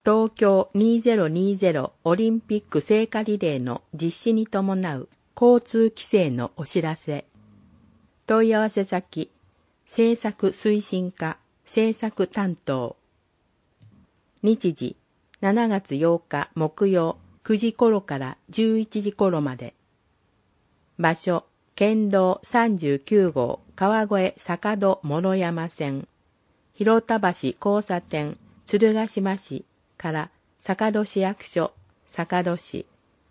東京2020オリンピック聖火リレーの実施に伴う交通規制のお知らせ。問い合わせ先、政策推進課政策担当。日時、7月8日木曜9時頃から11時頃まで。場所、県道39号川越坂戸諸山線、広田橋交差点鶴ヶ島市から坂戸市役所坂戸市。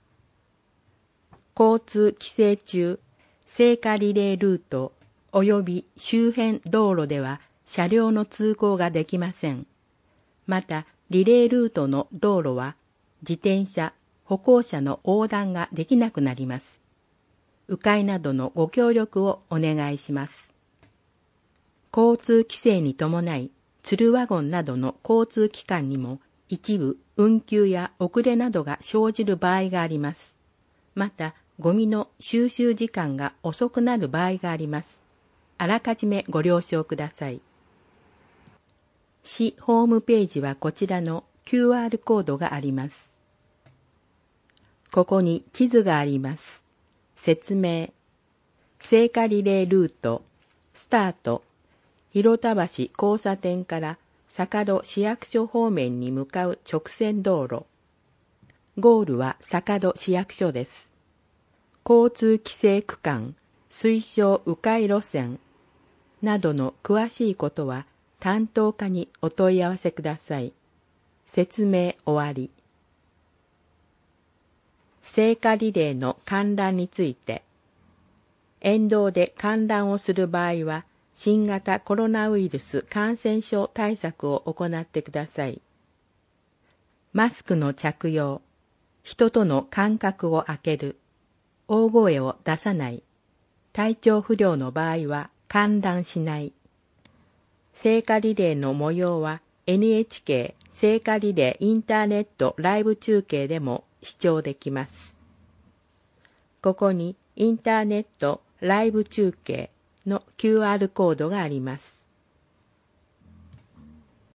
交通規制中、聖火リレールート及び周辺道路では車両の通行ができません。また、リレールートの道路は自転車、歩行者の横断ができなくなります。迂回などのご協力をお願いします。交通規制に伴い、ツルワゴンなどの交通機関にも一部運休や遅れなどが生じる場合があります。また、ゴミの収集時間が遅くなる場合があります。あらかじめご了承ください。市ホームページはこちらの QR コードがあります。ここに地図があります。説明。聖火リレールート、スタート。広田橋交差点から坂戸市役所方面に向かう直線道路。ゴールは坂戸市役所です。交通規制区間、推奨迂回路線などの詳しいことは担当課にお問い合わせください。説明終わり。聖火リレーの観覧について、沿道で観覧をする場合は、新型コロナウイルス感染症対策を行ってください。マスクの着用、人との間隔を空ける、大声を出さない、体調不良の場合は観覧しない。聖火リレーの模様は NHK 聖火リレーインターネットライブ中継でも視聴できます。ここにインターネットライブ中継の QR コードがあります。